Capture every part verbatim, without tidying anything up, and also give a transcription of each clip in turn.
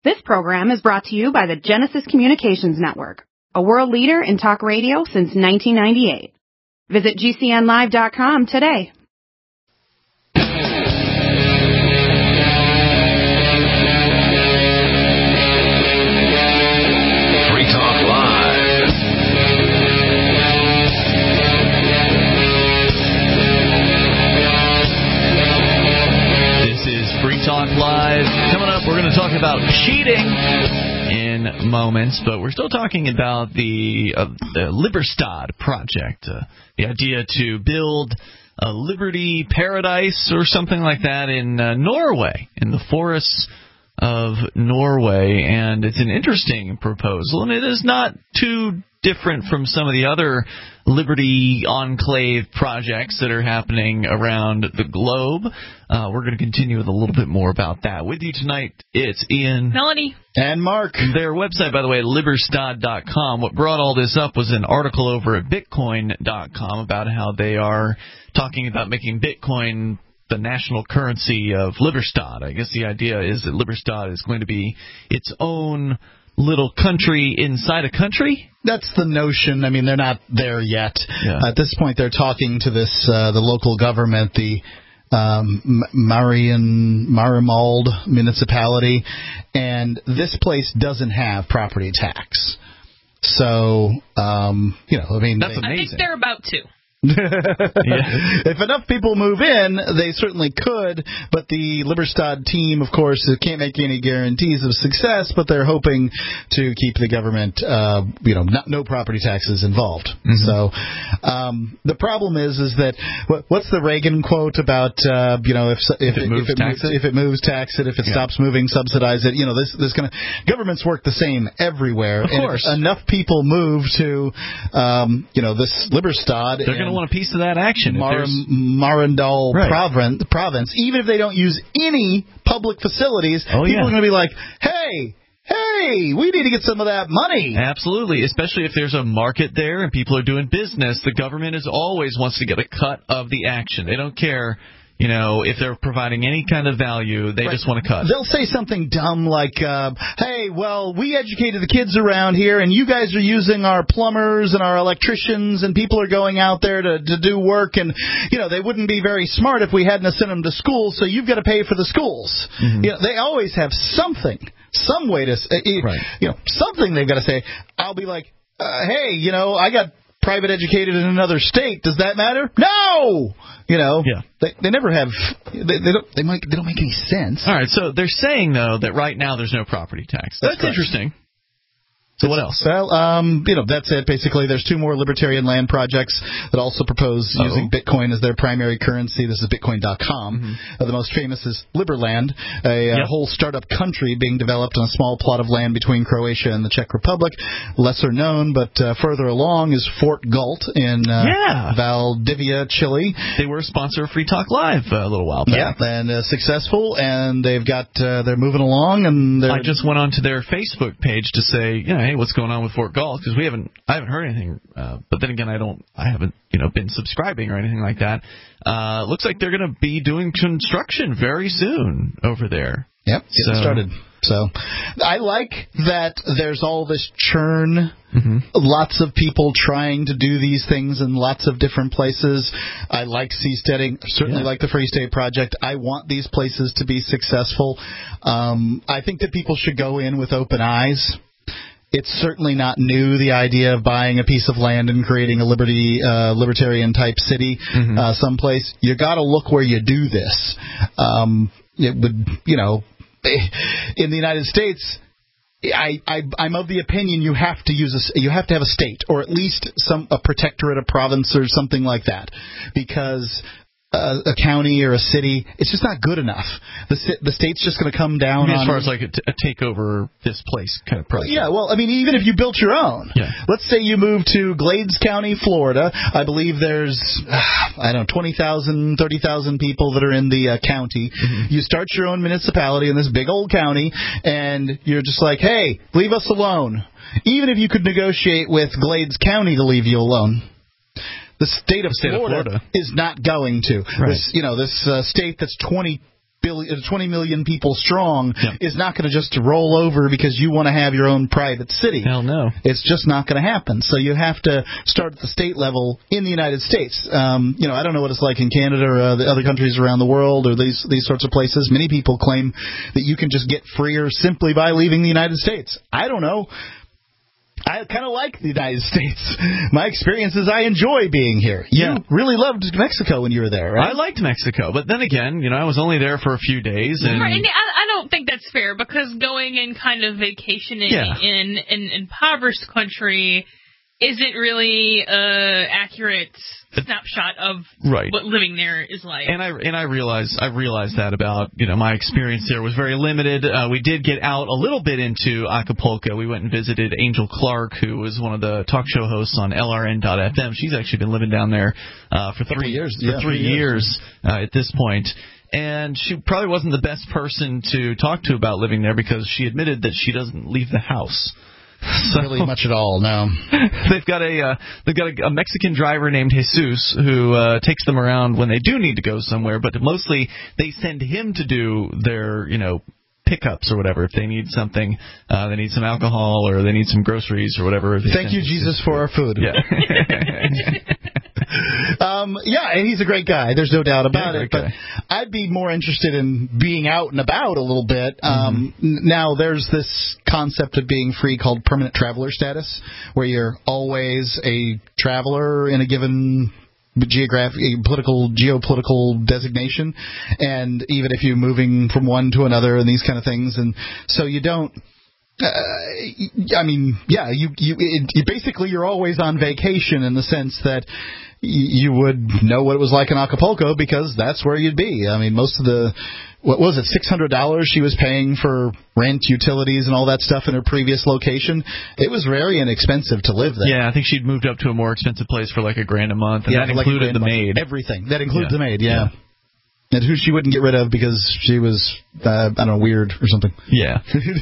This program is brought to you by the Genesis Communications Network, a world leader in talk radio since nineteen ninety-eight. Visit G C N live dot com today. Free Talk Live. This is Free Talk Live. Coming up, we're going to talk about cheating in moments, but we're still talking about the, uh, the Liberstad project, uh, the idea to build a liberty paradise or something like that in uh, Norway, in the forests of Norway, and it's an interesting proposal, and it is not too different from some of the other Liberty Enclave projects that are happening around the globe. Uh, we're going to continue with a little bit more about that. With you tonight, it's Ian. Melanie. And Mark. Their website, by the way, liberstad dot com. What brought all this up was an article over at bitcoin dot com about how they are talking about making Bitcoin the national currency of Liberstad. I guess the idea is that Liberstad is going to be its own little country inside a country? That's the notion. I mean, they're not there yet. Yeah. At this point, they're talking to this uh, the local government, the um, Marian Marienwald municipality, and this place doesn't have property tax. So, um, you know, I mean, that's they, amazing. I think they're about to. Yeah. If enough people move in, they certainly could, but the Liberstad team, of course, can't make any guarantees of success, but they're hoping to keep the government, uh, you know, not, no property taxes involved. Mm-hmm. So um, the problem is, is that, what, what's the Reagan quote about, uh, you know, if if, if it moves, if it, tax moves, it? if it moves, tax it. If it yeah. stops moving, subsidize it. You know, this this gonna governments work the same everywhere. Of course, and if enough people move to, um, you know, this Liberstad. They're going to want a piece of that action. Mar- Marendal right. province, province, even if they don't use any public facilities, oh, people yeah. are going to be like, hey, hey, we need to get some of that money. Absolutely, especially if there's a market there and people are doing business. The government is always wants to get a cut of the action. They don't care. You know, if they're providing any kind of value, they right. just want to cut. They'll say something dumb like, uh, hey, well, we educated the kids around here, and you guys are using our plumbers and our electricians, and people are going out there to, to do work, and, you know, they wouldn't be very smart if we hadn't sent them to school, so you've got to pay for the schools. Mm-hmm. You know, they always have something, some way to, uh, right. you know, something they've got to say. I'll be like, uh, hey, you know, I got private educated in another state. Does that matter? No. You know, yeah. they they never have. They, they don't. They might. They don't make any sense. All right. So they're saying though that right now there's no property tax. That's, That's interesting. So what else? Well, um, you know, that's it. Basically, there's two more libertarian land projects that also propose Uh-oh. using Bitcoin as their primary currency. This is bitcoin dot com. Mm-hmm. Uh, the most famous is Liberland, a yep. uh, whole startup country being developed on a small plot of land between Croatia and the Czech Republic. Lesser known, but uh, further along is Fort Galt in uh, yeah. Valdivia, Chile. They were a sponsor of Free Talk Live uh, a little while back. Yeah, and uh, successful, and they've got uh, they're moving along. And I just went onto their Facebook page to say, you know, hey, what's going on with Fort Galt? Because we haven't, I haven't heard anything. Uh, but then again, I don't, I haven't, you know, been subscribing or anything like that. Uh, looks like they're going to be doing construction very soon over there. Yep, so, getting started. So I like that there's all this churn, mm-hmm. lots of people trying to do these things in lots of different places. I like seasteading, certainly yeah. like the Free State Project. I want these places to be successful. Um, I think that people should go in with open eyes. It's certainly not new, the idea of buying a piece of land and creating a liberty, uh, libertarian-type city mm-hmm. uh, someplace. You got to look where you do this. Um, it would, you know, in the United States, I, I, I'm of the opinion you have to use a, you have to have a state or at least some a protectorate, a province, or something like that, because Uh, a county or a city, it's just not good enough. The the state's just going to come down I mean, on... As far as like a, t- a takeover this place kind of project. Yeah, well, I mean, even if you built your own. Yeah. Let's say you move to Glades County, Florida. I believe there's, uh, I don't know, twenty thousand, thirty thousand people that are in the uh, county. Mm-hmm. You start your own municipality in this big old county, and you're just like, hey, leave us alone. Even if you could negotiate with Glades County to leave you alone. The state of, state Florida, of Florida is not going to. Right. This, you know, this uh, state that's twenty billion, twenty million people strong Yep. is not going to just roll over because you want to have your own private city. Hell no. It's just not going to happen. So you have to start at the state level in the United States. Um, you know, I don't know what it's like in Canada or uh, the other countries around the world or these these sorts of places. Many people claim that you can just get freer simply by leaving the United States. I don't know. I kind of like the United States. My experience is I enjoy being here. You Yeah. really loved Mexico when you were there, right? I liked Mexico, but then again, you know, I was only there for a few days. And Right, and I, I don't think that's fair because going and kind of vacationing Yeah. in an impoverished country isn't really an accurate snapshot of Right. what living there is like. And I and I realized I realized that about you know my experience there was very limited. Uh, we did get out a little bit into Acapulco. We went and visited Angel Clark, who was one of the talk show hosts on L R N dot F M. She's actually been living down there uh, for three years. For Yeah, three three years. years uh, at this point. And she probably wasn't the best person to talk to about living there because she admitted that she doesn't leave the house. So, really much at all, no. they've got a uh, they've got a, a Mexican driver named Jesus who uh, takes them around when they do need to go somewhere, but mostly they send him to do their you know pickups or whatever if they need something, uh, they need some alcohol or they need some groceries or whatever. Thank you, Jesus, for our food. Yeah. um, yeah, and he's a great guy. There's no doubt about Yeah, it. But guy. I'd be more interested in being out and about a little bit. Um, Mm-hmm. n- Now, there's this concept of being free called permanent traveler status, where you're always a traveler in a given geographic, political, geopolitical designation, and even if you're moving from one to another and these kind of things, and so you don't. Uh, I mean, yeah, you you, it, you basically you're always on vacation in the sense that y- you would know what it was like in Acapulco because that's where you'd be. I mean, most of the what was it, six hundred dollars she was paying for rent, utilities, and all that stuff in her previous location. It was very inexpensive to live there. Yeah, I think she'd moved up to a more expensive place for like a grand a month, and Yeah, that like a included grand the month. maid. Everything. That includes Yeah. the maid, yeah. Yeah. And who she wouldn't get rid of because she was, uh, I don't know, weird or something. Yeah.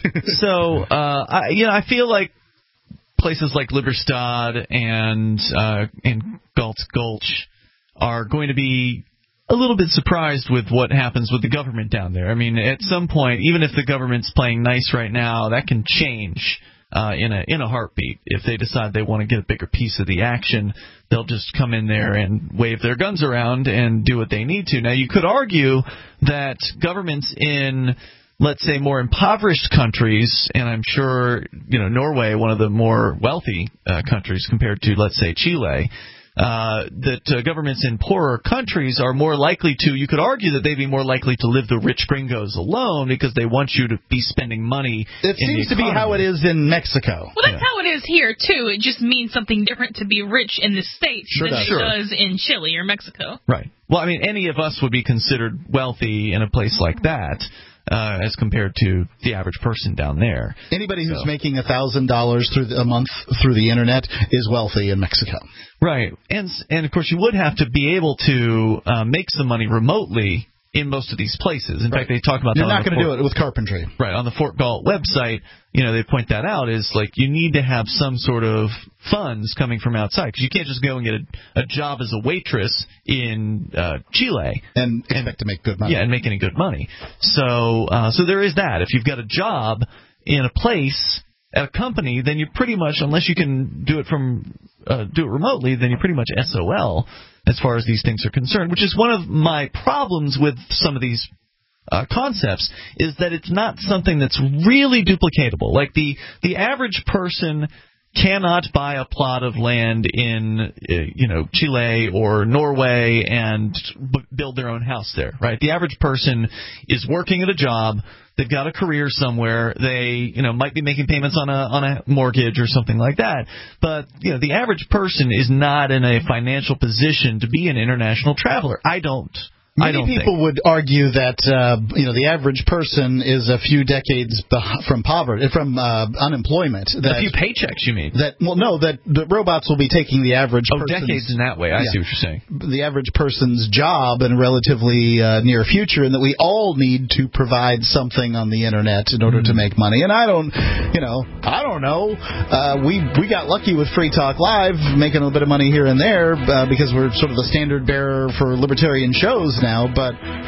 So, uh, I, you know, I feel like places like Liberstad and uh, and Galt's Gulch are going to be a little bit surprised with what happens with the government down there. I mean, at some point, even if the government's playing nice right now, that can change uh, in a in a heartbeat. If they decide they want to get a bigger piece of the action, they'll just come in there and wave their guns around and do what they need to. Now, you could argue that governments in, let's say, more impoverished countries, and I'm sure, you know, Norway, one of the more wealthy uh, countries compared to, let's say, Chile, uh, that uh, governments in poorer countries are more likely to, you could argue that they'd be more likely to leave the rich gringos alone because they want you to be spending money It in seems the to be how it economy. is in Mexico. Well, that's how it is here, too. It just means something different to be rich in the States Sure than does. it Sure. does in Chile or Mexico. Right. Well, I mean, any of us would be considered wealthy in a place like that uh, as compared to the average person down there. Anybody who's So. making a thousand dollars through the, a month through the internet is wealthy in Mexico. Right. And, and of course, you would have to be able to uh, make some money remotely in most of these places. In Right. fact, they talk about You're that on not the going to do Fort- it with carpentry. Right, on the Fort Galt website, you know, they point that out is like you need to have some sort of funds coming from outside because you can't just go and get a, a job as a waitress in uh, Chile And expect to make good money. yeah, and make any good money. So, uh, so there is that. If you've got a job in a place at a company, then you're pretty much, unless you can do it from uh, do it remotely, then you're pretty much S O L as far as these things are concerned. Which is one of my problems with some of these uh, concepts is that it's not something that's really duplicatable. Like the the average person cannot buy a plot of land in, uh, you know, Chile or Norway and b- build their own house there, right? The average person is working at a job. They've got a career somewhere. They, you know, might be making payments on a on a mortgage or something like that. But, you know, the average person is not in a financial position to be an international traveler. I don't. I Many don't people think. would argue that uh, you know the average person is a few decades beh- from poverty, from uh, unemployment. That, A few paychecks, you mean? that well, no, that the robots will be taking the average. Oh, person's, decades in that way. I Yeah. see what you're saying. the average person's job in a relatively uh, near future, and that we all need to provide something on the internet in order Mm-hmm. to make money. And I don't, you know, I don't know. Uh, we we got lucky with Free Talk Live, making a bit of money here and there uh, because we're sort of the standard bearer for libertarian shows now. But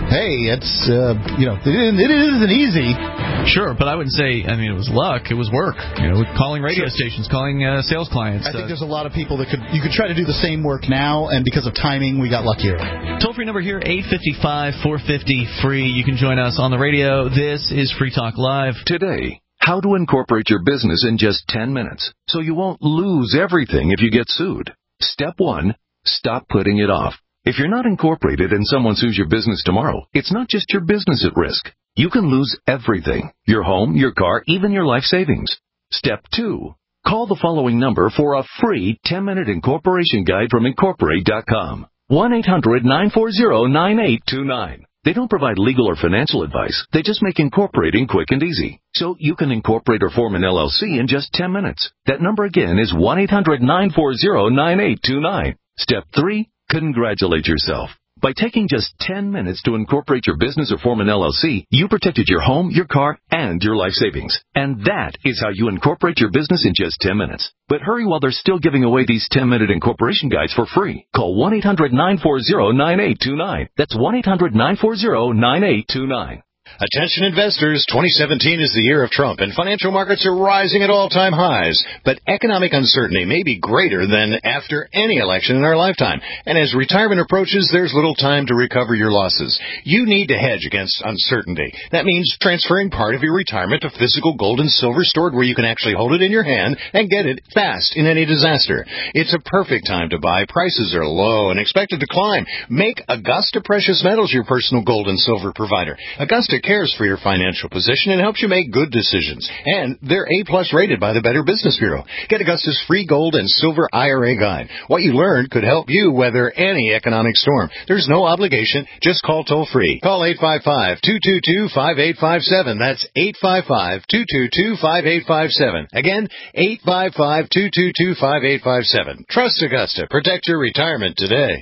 hey, it's, uh, you know, it, it isn't easy. Sure, but I wouldn't say, I mean, it was luck. It was work. You know, calling radio Sure. stations, calling uh, sales clients. I think uh, there's a lot of people that could, you could try to do the same work now, and because of timing, we got luckier. Toll-free number here, eight five five, four five zero, free. You can join us on the radio. This is Free Talk Live. Today, how to incorporate your business in just ten minutes so you won't lose everything if you get sued. Step one, stop putting it off. If you're not incorporated and someone sues your business tomorrow, it's not just your business at risk. You can lose everything, your home, your car, even your life savings. Step two, call the following number for a free ten-minute incorporation guide from Incorporate dot com. one eight hundred nine four zero nine eight two nine. They don't provide legal or financial advice. They just make incorporating quick and easy. So you can incorporate or form an L L C in just ten minutes. That number again is one eight hundred nine four zero nine eight two nine. Step three, congratulate yourself. By taking just ten minutes to incorporate your business or form an L L C, you protected your home, your car, and your life savings. And that is how you incorporate your business in just ten minutes. But hurry while they're still giving away these ten-minute incorporation guides for free. Call one eight hundred nine four zero nine eight two nine. That's one eight hundred nine four zero nine eight two nine. Attention investors, twenty seventeen is the year of Trump, and financial markets are rising at all-time highs. But economic uncertainty may be greater than after any election in our lifetime. And as retirement approaches, there's little time to recover your losses. You need to hedge against uncertainty. That means transferring part of your retirement to physical gold and silver stored where you can actually hold it in your hand and get it fast in any disaster. It's a perfect time to buy. Prices are low and expected to climb. Make Augusta Precious Metals your personal gold and silver provider. Augusta cares for your financial position and helps you make good decisions. And they're A-plus rated by the Better Business Bureau. Get Augusta's free gold and silver I R A guide. What you learned could help you weather any economic storm. There's no obligation. Just call toll-free. Call eight five five, two two two, five eight five seven. That's eight five five, two two two, five eight five seven. Again, eight five five, two two two, five eight five seven. Trust Augusta. Protect your retirement today.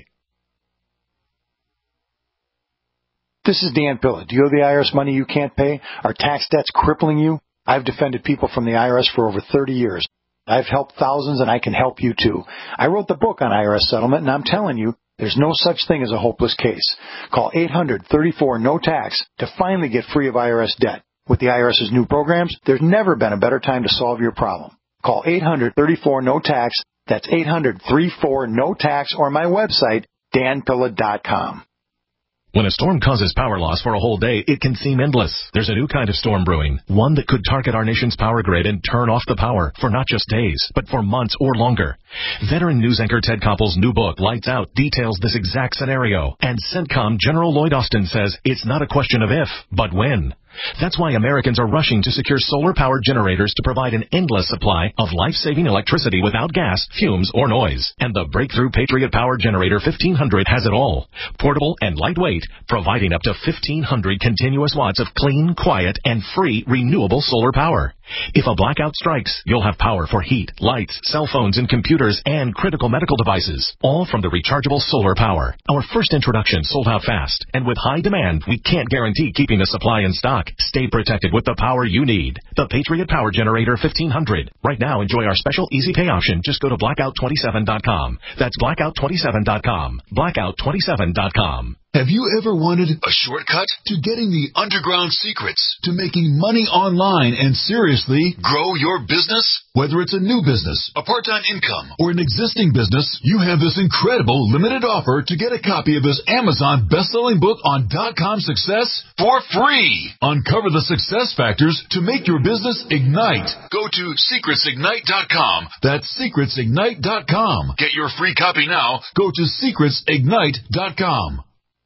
This is Dan Pilla. Do you owe the I R S money you can't pay? Are tax debts crippling you? I've defended people from the I R S for over thirty years. I've helped thousands, and I can help you too. I wrote the book on I R S settlement, and I'm telling you, there's no such thing as a hopeless case. Call eight hundred, thirty-four, no tax to finally get free of I R S debt. With the IRS's new programs, there's never been a better time to solve your problem. Call eight hundred, thirty-four, no tax. That's eight hundred, thirty-four, no tax, or my website, dan pilla dot com. When a storm causes power loss for a whole day, it can seem endless. There's a new kind of storm brewing, one that could target our nation's power grid and turn off the power for not just days, but for months or longer. Veteran news anchor Ted Koppel's new book, Lights Out, details this exact scenario. And CENTCOM General Lloyd Austin says it's not a question of if, but when. That's why Americans are rushing to secure solar-powered generators to provide an endless supply of life-saving electricity without gas, fumes, or noise. And the breakthrough Patriot Power Generator fifteen hundred has it all. Portable and lightweight, providing up to fifteen hundred continuous watts of clean, quiet, and free renewable solar power. If a blackout strikes, you'll have power for heat, lights, cell phones, and computers, and critical medical devices, all from the rechargeable solar power. Our first introduction sold out fast, and with high demand, we can't guarantee keeping the supply in stock. Stay protected with the power you need. The Patriot Power Generator fifteen hundred. Right now, enjoy our special easy pay option. Just go to blackout twenty-seven dot com. That's blackout twenty-seven dot com. blackout twenty-seven dot com. Have you ever wanted a shortcut to getting the underground secrets to making money online and seriously grow your business? Whether it's a new business, a part-time income, or an existing business, you have this incredible limited offer to get a copy of his Amazon best-selling book on dot-com success for free. Uncover the success factors to make your business ignite. Go to secrets ignite dot com. That's secrets ignite dot com. Get your free copy now. Go to secrets ignite dot com.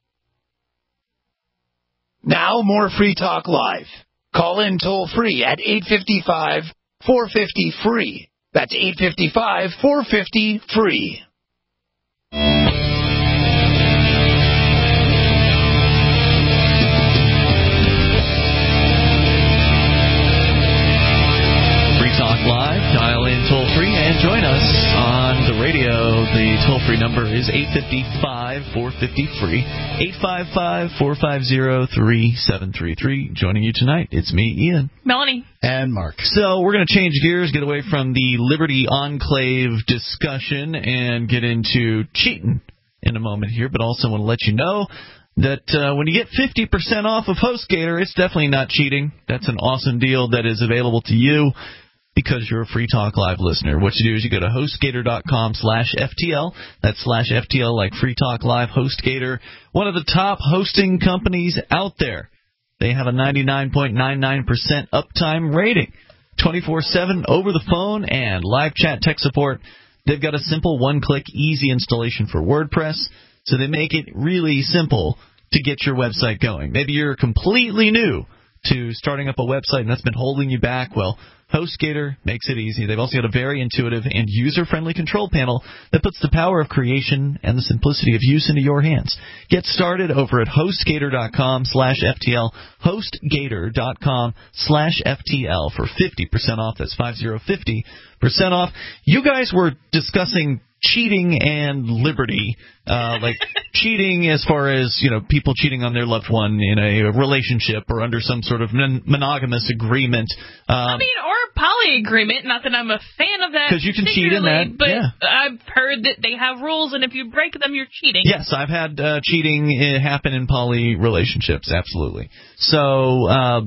Now more Free Talk Live. Call in toll free at eight five five, four five zero, free. That's eight five five, four five zero, free. Free Talk Live. Dial in toll free and join us on the radio. The toll free number is eight five five, four five zero, free. eight five five, four five zero, three seven three three. Joining you tonight, it's me, Ian. Melanie. And Mark. So we're going to change gears, get away from the Liberty Enclave discussion, and get into cheating in a moment here. But also want to let you know that uh, when you get fifty percent off of HostGator, it's definitely not cheating. That's an awesome deal that is available to you because you're a Free Talk Live listener. What you do is you go to HostGator.com slash FTL. That's slash FTL like Free Talk Live. HostGator, one of the top hosting companies out there. They have a ninety-nine point nine nine percent uptime rating, twenty-four seven over the phone, and live chat tech support. They've got a simple one-click, easy installation for WordPress, so they make it really simple to get your website going. Maybe you're completely new to starting up a website and that's been holding you back. Well, HostGator makes it easy. They've also got a very intuitive and user-friendly control panel that puts the power of creation and the simplicity of use into your hands. Get started over at HostGator.com slash FTL, HostGator.com slash FTL for fifty percent off. That's five zero fifty percent off. You guys were discussing cheating and liberty, uh, like cheating as far as, you know, people cheating on their loved one in a relationship or under some sort of mon- monogamous agreement. Um, I mean, or poly agreement. Not that I'm a fan of that. Because you can cheat in that. But yeah. I've heard that they have rules, and if you break them, you're cheating. Yes, I've had uh, cheating happen in poly relationships, absolutely. So, uh,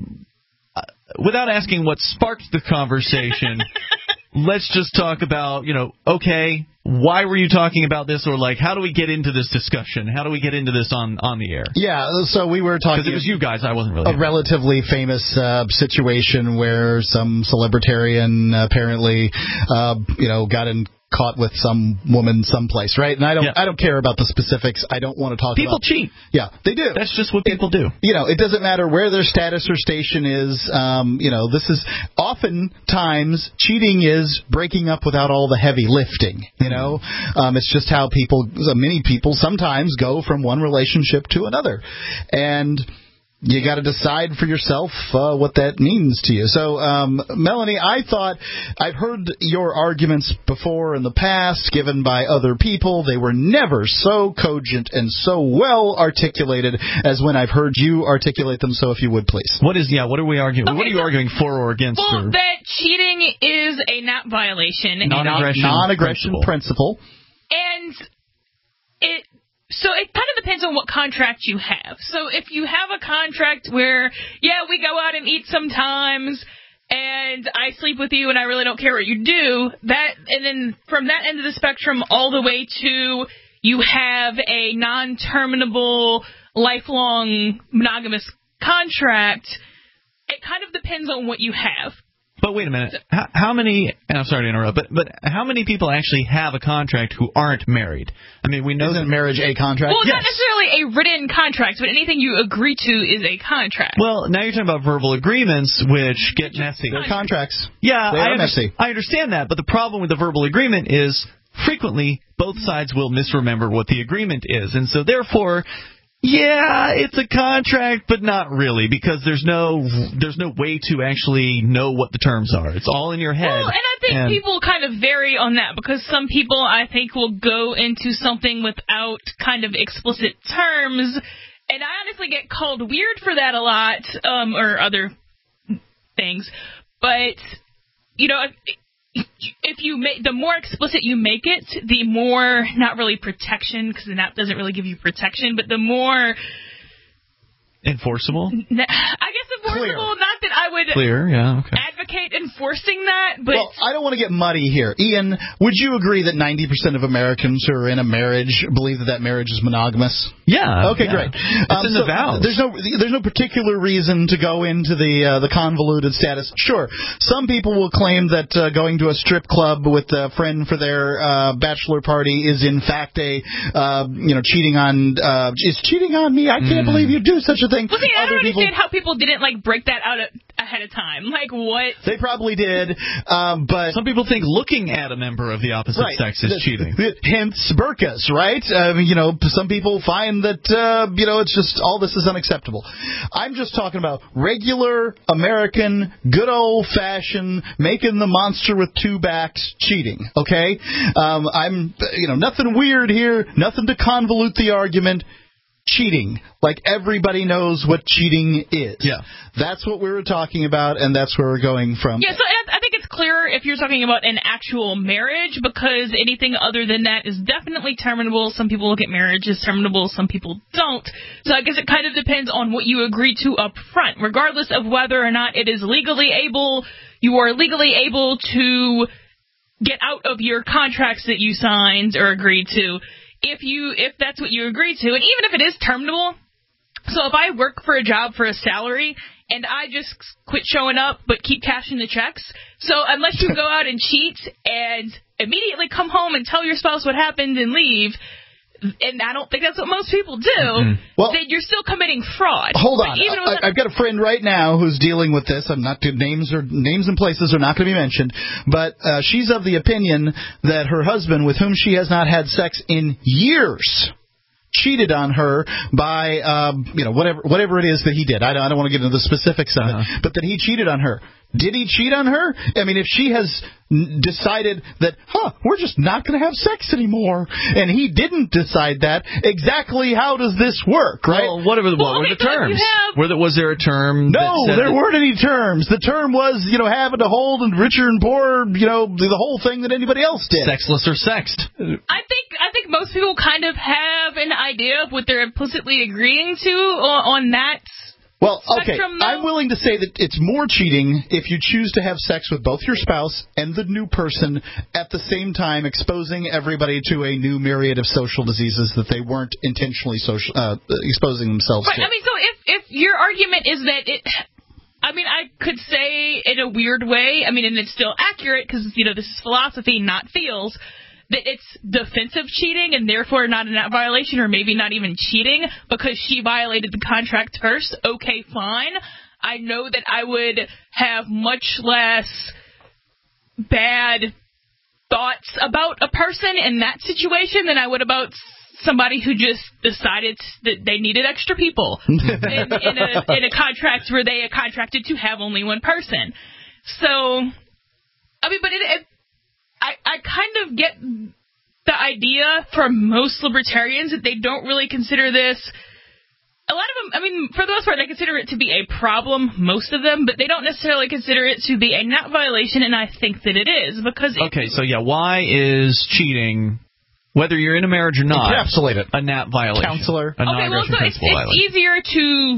without asking what sparked the conversation, let's just talk about, you know, okay, why were you talking about this? Or, like, how do we get into this discussion? How do we get into this on, on the air? Yeah, so we were talking... Because it was you guys, I wasn't really... A relatively famous uh, situation where some celebritarian apparently, uh, you know, got in... caught with some woman someplace, right? And I don't, yeah. I don't care about the specifics. I don't want to talk people about... People cheat. Yeah, they do. That's just what people it, do. You know, it doesn't matter where their status or station is. Um, you know, this is oftentimes cheating is breaking up without all the heavy lifting. You know, um, it's just how people, many people sometimes go from one relationship to another, and you got to decide for yourself uh, what that means to you. So, um, Melanie, I thought I've heard your arguments before in the past given by other people. They were never so cogent and so well articulated as when I've heard you articulate them. So if you would, please. What is, yeah, what are we arguing? Okay, what are you so, arguing for or against? Well, or? that cheating is a N A P violation. Non-aggression, non-aggression principle. principle. And it... So it kind of depends on what contract you have. So if you have a contract where, yeah, we go out and eat sometimes, and I sleep with you, and I really don't care what you do, that, and then from that end of the spectrum all the way to you have a non-terminable, lifelong monogamous contract, it kind of depends on what you have. But wait a minute. How, how many? And I'm sorry to interrupt, but but how many people actually have a contract who aren't married? I mean, we know Isn't that marriage a contract. Well, yes. not necessarily a written contract, but anything you agree to is a contract. Well, now you're talking about verbal agreements, which get messy. They're contracts. Yeah, they I, are under- messy. I understand that, but the problem with the verbal agreement is frequently both sides will misremember what the agreement is, and so therefore. Yeah, it's a contract, but not really, because there's no there's no way to actually know what the terms are. It's all in your head. Well, and I think and people kind of vary on that, because some people, I think, will go into something without kind of explicit terms, and I honestly get called weird for that a lot, um, or other things. But, you know, if, if you make, the more explicit you make it, the more, not really protection, because the N A P doesn't really give you protection, but the more... Enforceable? I guess enforceable, Clear. not that I would Clear, yeah, okay. advocate enforcing that, but... Well, I don't want to get muddy here. Ian, would you agree that ninety percent of Americans who are in a marriage believe that that marriage is monogamous? Yeah. Okay, yeah. great. It's Um, in so the vows. There's no there's no particular reason to go into the uh, the convoluted status. Sure, some people will claim that uh, going to a strip club with a friend for their uh, bachelor party is in fact a uh, you know cheating on uh, is cheating on me. I can't Mm. believe you do such a thing. Well, see, I Other don't people, understand how people didn't, like, break that out ahead of time. Like, what? They probably did, um, but some people think looking at a member of the opposite right. sex is the, cheating. The, hence burqas, right? Um, you know, some people find that uh, you know it's just all this is unacceptable. I'm just talking about regular American, good old fashioned making the monster with two backs cheating. Okay, um, I'm you know nothing weird here, nothing to convolute the argument. Cheating. Like, everybody knows what cheating is. Yeah. That's what we were talking about, and that's where we're going from. Yeah, so I, I think it's clearer if you're talking about an actual actual marriage, because anything other than that is definitely terminable. Some people look at marriage as terminable, some people don't. So I guess it kind of depends on what you agree to up front, regardless of whether or not it is legally able, you are legally able to get out of your contracts that you signed or agreed to, if you if that's what you agreed to. And even if it is terminable, so if I work for a job for a salary and I just quit showing up but keep cashing the checks, so unless you go out and cheat and immediately come home and tell your spouse what happened and leave, and I don't think that's what most people do, mm-hmm. well, then you're still committing fraud. Hold on. Even I, I've got a friend right now who's dealing with this. I'm not names or names and places are not going to be mentioned, but uh, she's of the opinion that her husband, with whom she has not had sex in years, cheated on her by, um, you know, whatever whatever it is that he did. I don't, I don't want to get into the specifics of uh-huh. it, but that he cheated on her. Did he cheat on her? I mean, if she has decided that, huh, we're just not going to have sex anymore, and he didn't decide that, exactly how does this work, right? Well, what were the, what were the terms? Were there, was there a term? No, there that... weren't any terms. The term was, you know, having to hold and richer and poorer, you know, the whole thing that anybody else did. Sexless or sexed. I think I think most people kind of have an idea of what they're implicitly agreeing to on, on that. Well, okay, I'm willing to say that it's more cheating if you choose to have sex with both your spouse and the new person at the same time, exposing everybody to a new myriad of social diseases that they weren't intentionally social, uh, exposing themselves right, to. I mean, so if, if your argument is that it... I mean, I could say in a weird way, I mean, and it's still accurate because, you know, this is philosophy, not feels, that it's defensive cheating and therefore not a net violation, or maybe not even cheating because she violated the contract first. Okay, fine. I know that I would have much less bad thoughts about a person in that situation than I would about somebody who just decided that they needed extra people in, in, a, in a contract where they contracted to have only one person. So, I mean, but it, it I, I kind of get the idea from most libertarians that they don't really consider this. A lot of them, I mean, for the most part, they consider it to be a problem, most of them, but they don't necessarily consider it to be a net violation, and I think that it is. because Okay, so yeah, why is cheating, whether you're in a marriage or not, encapsulate it. a net violation? Counselor. A okay, well, so it's, it's easier to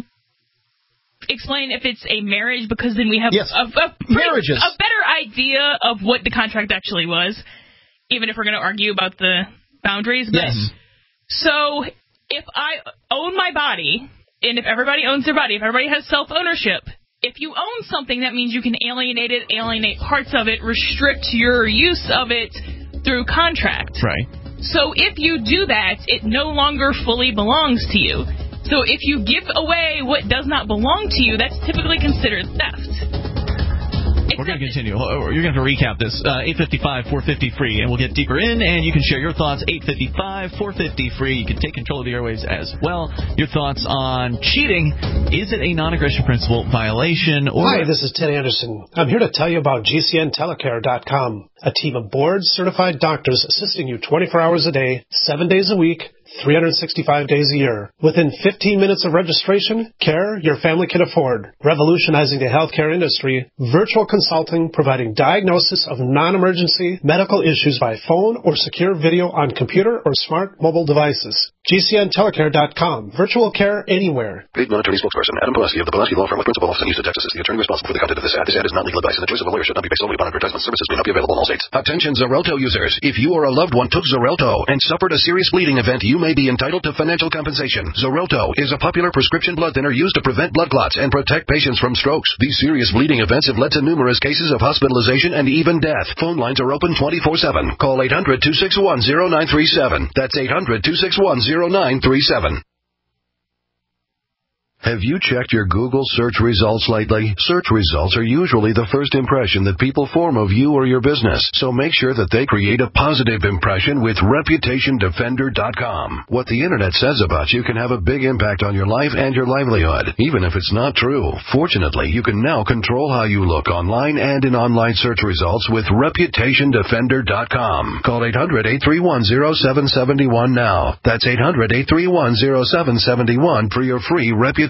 explain if it's a marriage, because then we have yes. a, a, pretty, Marriages. a better idea of what the contract actually was, even if we're going to argue about the boundaries. But, yes. So if I own my body, and if everybody owns their body, if everybody has self-ownership, if you own something, that means you can alienate it, alienate parts of it, restrict your use of it through contract. Right. So if you do that, it no longer fully belongs to you. So if you give away what does not belong to you, that's typically considered theft. We're going to continue. You're going to have to recap this. Uh, eight five five, four five zero, free, and we'll get deeper in, and you can share your thoughts. eight five five, four five zero, free. You can take control of the airwaves as well. Your thoughts on cheating. Is it a non-aggression principle violation? Or Hi, this is Ted Anderson. I'm here to tell you about G C N telecare dot com, a team of board-certified doctors assisting you twenty-four hours a day, seven days a week, three hundred sixty-five days a year. Within fifteen minutes of registration, care your family can afford. Revolutionizing the healthcare industry, virtual consulting providing diagnosis of non-emergency medical issues by phone or secure video on computer or smart mobile devices. G C N telecare dot com. Virtual care anywhere. Paid non-attorney spokesperson Adam Pulaski of the Pulaski Law Firm with principal office in Houston, Texas is the attorney responsible for the content of this ad. This ad is not legal advice, and the choice of a lawyer should not be based solely upon advertisement. Services may not be available in all states. Attention Xarelto users. If you or a loved one took Xarelto and suffered a serious bleeding event, you may be entitled to financial compensation. Xarelto is a popular prescription blood thinner used to prevent blood clots and protect patients from strokes. These serious bleeding events have led to numerous cases of hospitalization and even death. Phone lines are open twenty-four seven. Call eight hundred, two six one, zero nine three seven. That's eight hundred, two six one, zero nine three seven. Have you checked your Google search results lately? Search results are usually the first impression that people form of you or your business, so make sure that they create a positive impression with reputation defender dot com. What the internet says about you can have a big impact on your life and your livelihood, even if it's not true. Fortunately, you can now control how you look online and in online search results with reputation defender dot com. Call eight hundred, eight three one, zero seven seven one now. That's eight hundred, eight three one, zero seven seven one for your free reputation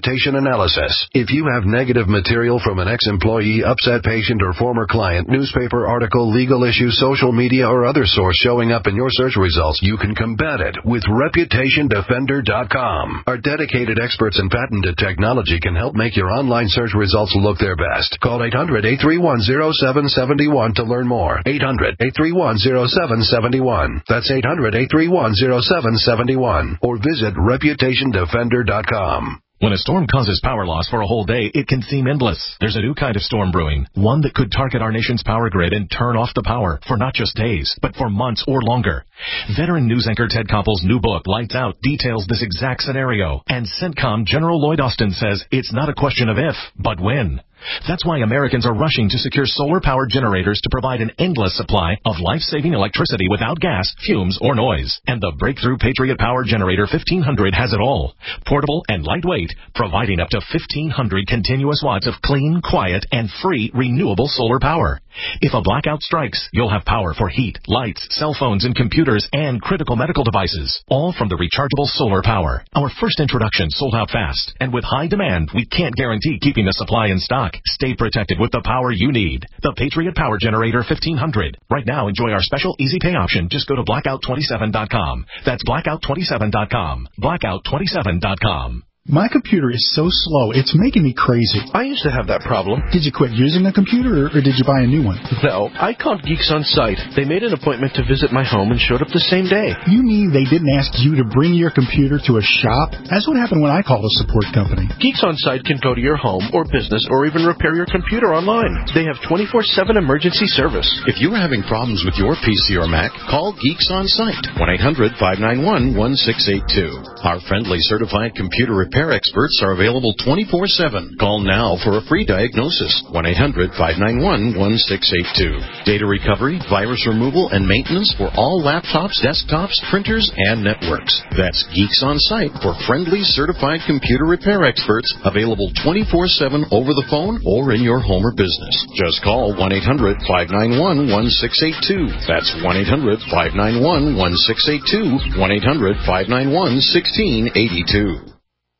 reputation analysis. If you have negative material from an ex-employee, upset patient, or former client, newspaper article, legal issue, social media, or other source showing up in your search results, you can combat it with reputation defender dot com. Our dedicated experts in patented technology can help make your online search results look their best. Call eight hundred, eight three one, zero seven seven one to learn more. eight hundred, eight three one, zero seven seven one. That's eight hundred, eight three one, zero seven seven one. Or visit reputation defender dot com. When a storm causes power loss for a whole day, it can seem endless. There's a new kind of storm brewing, one that could target our nation's power grid and turn off the power for not just days, but for months or longer. Veteran news anchor Ted Koppel's new book, Lights Out, details this exact scenario. And CENTCOM General Lloyd Austin says it's not a question of if, but when. That's why Americans are rushing to secure solar-powered generators to provide an endless supply of life-saving electricity without gas, fumes, or noise. And the breakthrough Patriot Power Generator fifteen hundred has it all. Portable and lightweight, providing up to fifteen hundred continuous watts of clean, quiet, and free renewable solar power. If a blackout strikes, you'll have power for heat, lights, cell phones, and computers, and critical medical devices, all from the rechargeable solar power. Our first introduction sold out fast, and with high demand, we can't guarantee keeping the supply in stock. Stay protected with the power you need. The Patriot Power Generator fifteen hundred. Right now, enjoy our special easy pay option. Just go to blackout twenty-seven dot com. That's blackout twenty-seven dot com. blackout twenty-seven dot com. My computer is so slow, it's making me crazy. I used to have that problem. Did you quit using a computer, or, or did you buy a new one? No, I called Geeks On Site. They made an appointment to visit my home and showed up the same day. You mean they didn't ask you to bring your computer to a shop? That's what happened when I called a support company. Geeks On Site can go to your home or business or even repair your computer online. They have twenty-four seven emergency service. If you're having problems with your P C or Mac, call Geeks On Site. one eight hundred, five nine one, one six eight two. Our friendly certified computer repair experts are available twenty-four seven. Call now for a free diagnosis. one eight hundred, five nine one, one six eight two. Data recovery, virus removal, and maintenance for all laptops, desktops, printers, and networks. That's Geeks On Site for friendly certified computer repair experts, available twenty-four seven over the phone or in your home or business. Just call one eight hundred, five nine one, one six eight two. That's one eight hundred, five nine one, one six eight two. one eight hundred, five nine one, one six eight two.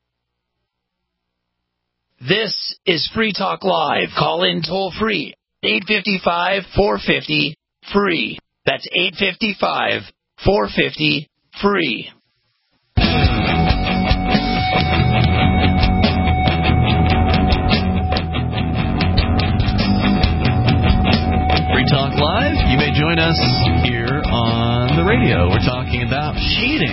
This is Free Talk Live. Call in toll free. eight five five, four five zero, free. That's eight five five, four five zero, free. Free Talk Live. You may join us here on the radio. We're talking about cheating.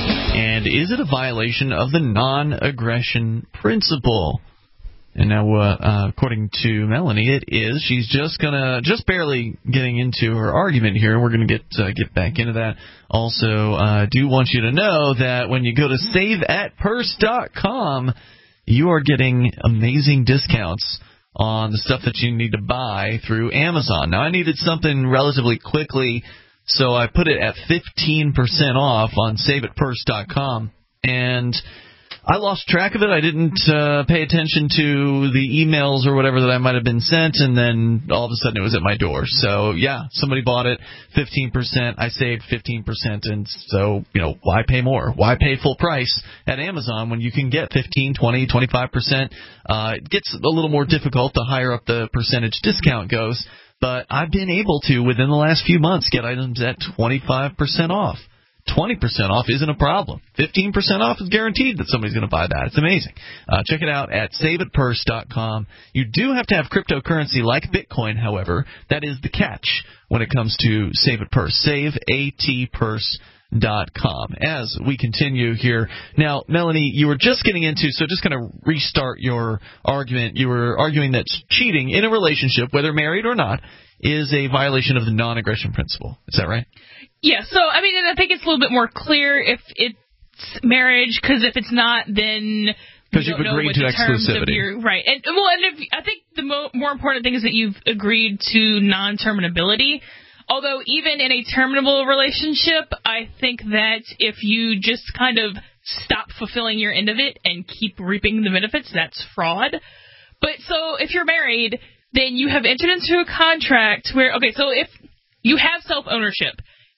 And is it a violation of the non-aggression principle? And now, uh, uh, according to Melanie, it is. She's just gonna, just barely getting into her argument here. We're gonna get uh, get back into that. Also, I uh, do want you to know that when you go to save at purse dot com, you are getting amazing discounts on the stuff that you need to buy through Amazon. Now, I needed something relatively quickly, so I put it at fifteen percent off on save at purse dot com, and I lost track of it. I didn't uh, pay attention to the emails or whatever that I might have been sent, and then all of a sudden it was at my door. So, yeah, somebody bought it, fifteen percent. I saved fifteen percent, and so, you know, why pay more? Why pay full price at Amazon when you can get fifteen, twenty, twenty-five percent? Uh, it gets a little more difficult the higher up the percentage discount goes, but I've been able to, within the last few months, get items at twenty-five percent off. twenty percent off isn't a problem. fifteen percent off is guaranteed that somebody's going to buy that. It's amazing. Uh, check it out at save at purse dot com. You do have to have cryptocurrency like Bitcoin, however. That is the catch when it comes to Save at Purse. save at purse dot com. As we continue here. Now, Melanie, you were just getting into, so just kind of restart your argument. You were arguing that cheating in a relationship, whether married or not, is a violation of the non-aggression principle. Is that right? Yeah, so, I mean, I think it's a little bit more clear if it's marriage, because if it's not, then because you you've don't agreed know to what the terms of exclusivity. your, right. And, well, and if, I think the mo- more important thing is that you've agreed to non-terminability. Although even in a terminable relationship, I think that if you just kind of stop fulfilling your end of it and keep reaping the benefits, that's fraud. But so if you're married, then you have entered into a contract where, okay, so if you have self-ownership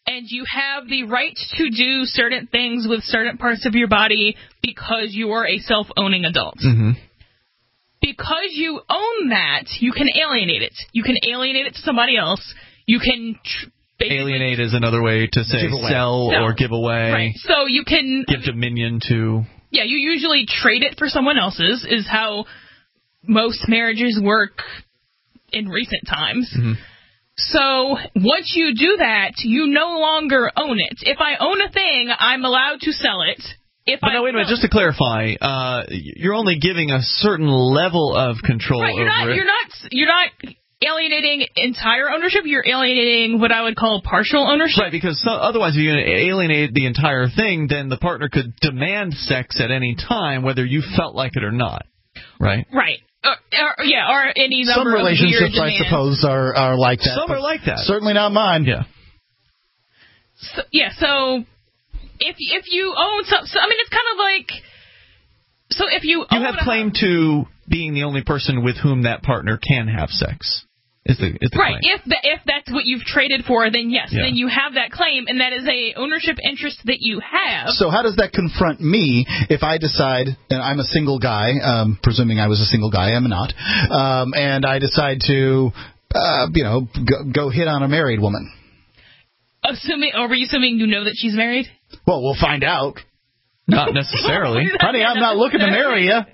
and you have the right to do certain things with certain parts of your body because you are a self-owning adult. Mm-hmm. Because you own that, you can alienate it. You can alienate it to somebody else. You can tr- alienate is another way to say sell no. or give away. Right. So you can give dominion to. Yeah, you usually trade it for someone else's. Is how most marriages work in recent times. Mm-hmm. So once you do that, you no longer own it. If I own a thing, I'm allowed to sell it. If but I no, wait a minute. Just to clarify, uh, you're only giving a certain level of control right, you're over not, it. You're not. You're not alienating entire ownership. You're alienating what I would call partial ownership. Right, because so, otherwise, if you're going to alienate the entire thing, then the partner could demand sex at any time, whether you felt like it or not. Right. Right. Uh, or, yeah, or any number Some relationships, of weird I suppose, are, are like that. Some are like that. Certainly not mine. Yeah. So, yeah, so if if you own some, so, I mean, it's kind of like, so if you You own have a, claim to being the only person with whom that partner can have sex. Is the, is the right, claim. if the, if that's what you've traded for, then yes, Yeah. then you have that claim, and that is a ownership interest that you have. So how does that confront me if I decide, and I'm a single guy, um, presuming I was a single guy, I'm not, um, and I decide to, uh, you know, go, go hit on a married woman? Assuming, or were you assuming you know that she's married? Well, we'll find out. Not necessarily. Honey, I'm not looking to marry you.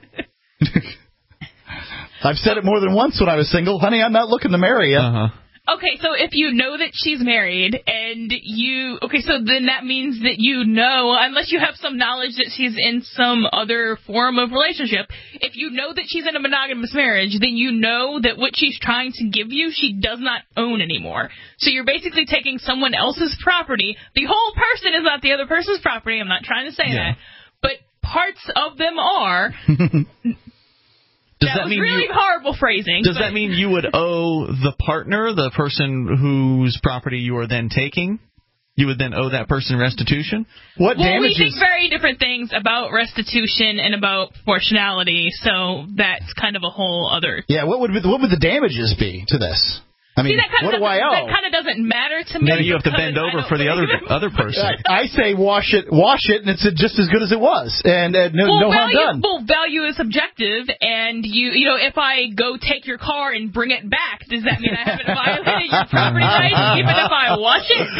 I've said it more than once when I was single. Honey, I'm not looking to marry you. Uh-huh. Okay, so if you know that she's married, and you... Okay, so then that means that you know, unless you have some knowledge that she's in some other form of relationship, if you know that she's in a monogamous marriage, then you know that what she's trying to give you, she does not own anymore. So you're basically taking someone else's property. The whole person is not the other person's property. I'm not trying to say Yeah. that. But parts of them are... Does that, that was mean really you, horrible phrasing. Does but, that mean you would owe the partner, the person whose property you are then taking, you would then owe that person restitution? What well, damages? we think very different things about restitution and about proportionality, so that's kind of a whole other... Yeah, what would what would the damages be to this? I mean, See, that kind what of do I owe? That kind of doesn't matter to me. Then you have to bend over for the other other person. I say wash it, wash it, and it's just as good as it was, and uh, no, well, no harm value, done. Well, value is subjective, and you, you know, if I go take your car and bring it back, does that mean I haven't violated your property rights, even if I wash it?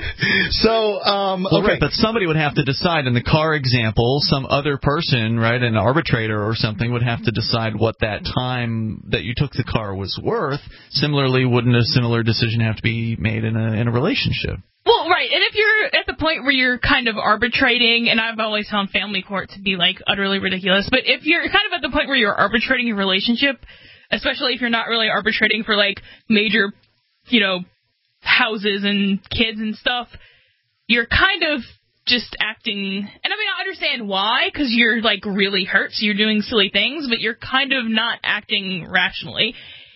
So, um, well, okay, right, but somebody would have to decide. In the car example, some other person, right, an arbitrator or something, would have to decide what that time that you took the car was worth. Similarly, wouldn't a similar decision have to be made in a in a relationship? Well, right, and if you're at the point where you're kind of arbitrating, and I've always found family court to be, like, utterly ridiculous, but if you're kind of at the point where you're arbitrating a relationship, especially if you're not really arbitrating for, like, major, you know, houses and kids and stuff, you're kind of just acting, and I mean, I understand why, because you're, like, really hurt, so you're doing silly things, but you're kind of not acting rationally.